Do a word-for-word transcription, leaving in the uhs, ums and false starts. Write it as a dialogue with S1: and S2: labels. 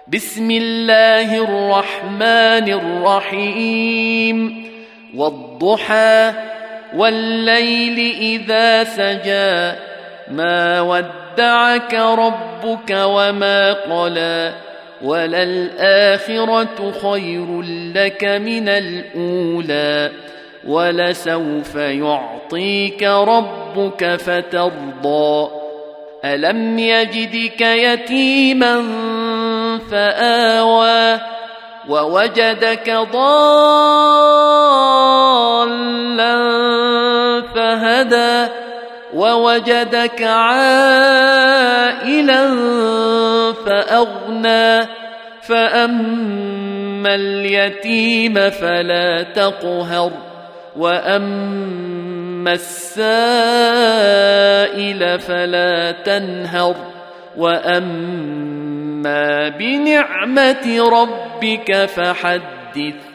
S1: بسم الله الرحمن الرحيم والضحى والليل إذا سجى ما ودعك ربك وما قلى وللآخرة خير لك من الأولى ولسوف يعطيك ربك فترضى ألم يجدك يتيما فآوى ووجدك ضالا فهدى ووجدك عائلا فأغنى فأما اليتيم فلا تقهر وأما السائل فلا تنهر وأما بنعمة ربك فحدث.